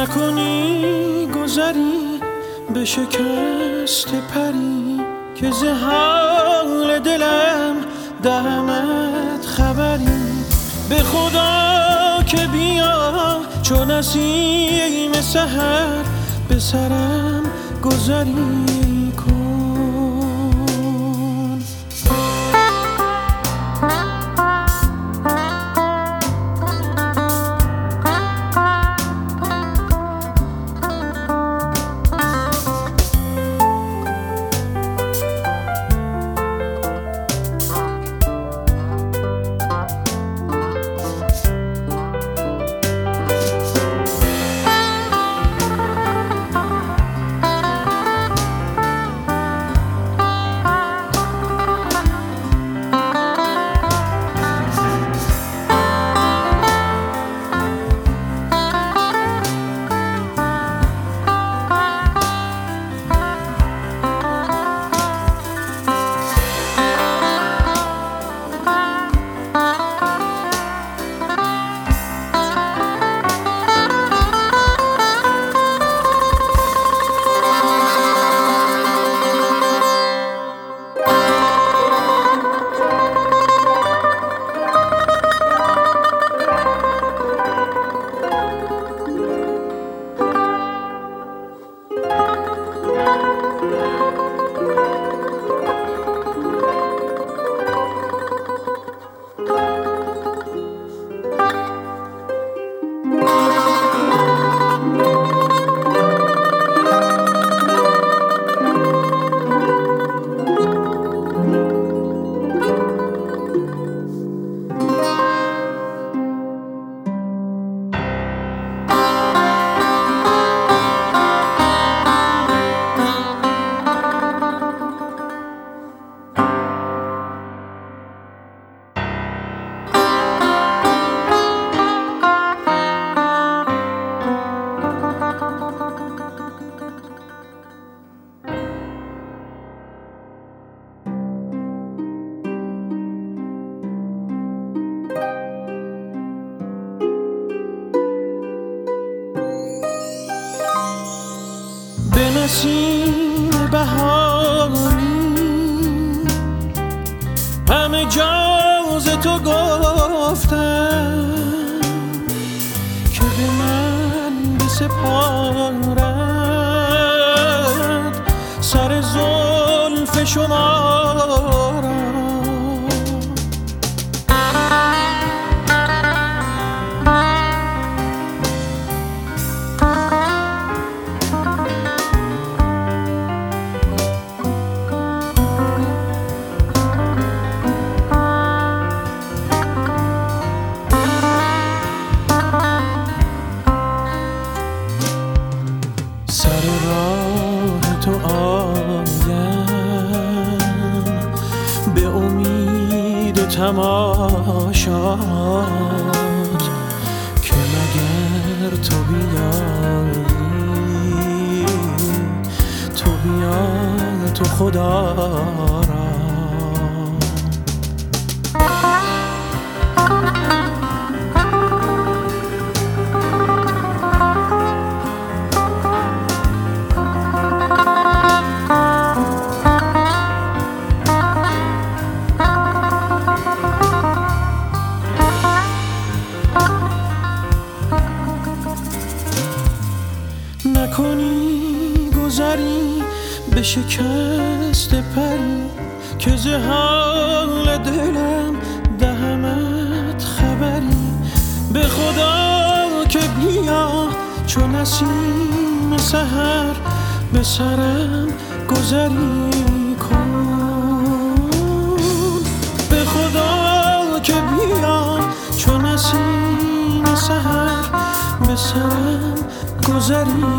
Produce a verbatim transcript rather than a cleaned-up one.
نکنی گذری به شکست پری که ز حال دلم دهمت خبری. به خدا که بیا چو نسیم سحر به سرم گذری کن. به نسیم بهاری همه جا ز تو گفتم که به من بسپارد سر زلف شما را. سر راه تو آیم به امید تماشات که مگر تو بیایی تو بیا تو خدا را. نکنی گذری به شکست پری که ز حال دلم دهمت خبری. به خدا که بیا چو نسیم سحر به سرم گذری کن. به خدا که بیا چو نسیم سحر به سرم گذری